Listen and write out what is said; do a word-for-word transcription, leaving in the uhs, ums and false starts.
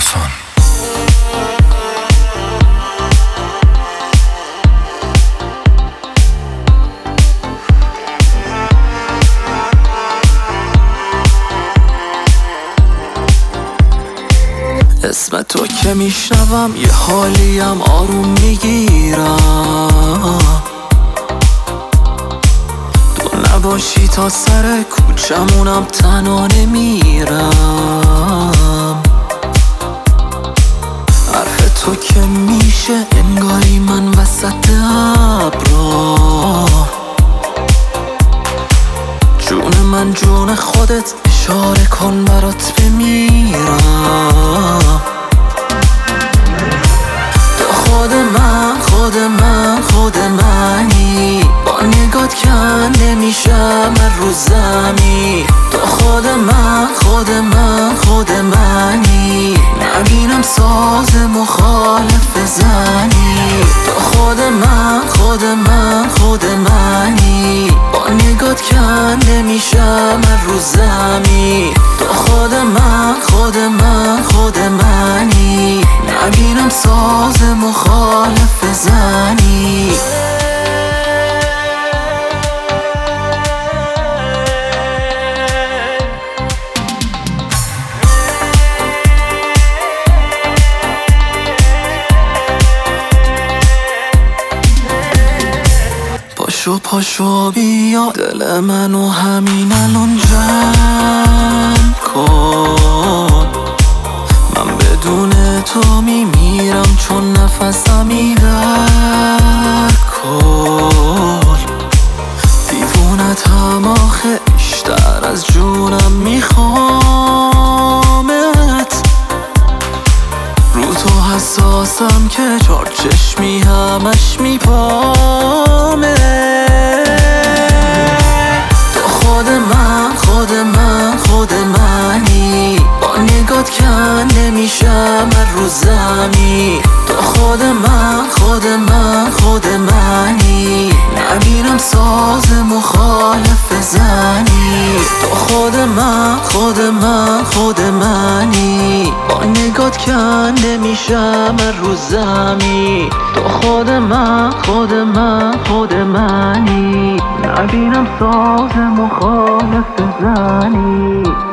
آسان. اسم تو که میشنوم یه حالیم آروم میگیرم، تو نباشی تا سر کوچمونم تنها نمیرم. حرف تو که میشه انگاری من وسط ابرا، جون من جون خودت اشاره کن برات بمیرم. تو خود من خود من خود منی، با نگات کنده میشم رو زمین. تو خود من خود من خود منی، نبینم ساز مخالف زنی. تو خود من خود من خود منی، با نگات کنده میشم رو زمین. تو خود من خود من خود منی، نبینم ساز مخالف زنی. پاشو پاشو بیا دل منو همین الان جمع کن، من بدون تو میمیرم چون نفسم در کن. دیوونت هم آخه بیشتر از جونم میخوامت، رو تو حساسم که چار چشمی همش میپامه. تو خود من خود من خود منی، با نگات کنده میشم رو زمین. تو خود من خود من خود منی، نبینم ساز مخالف زنی. تو خود من خود من خود منی، با نگات کنده میشم رو زمین. تو خود من خود من خود منی، نبینم ساز مخالف زنی.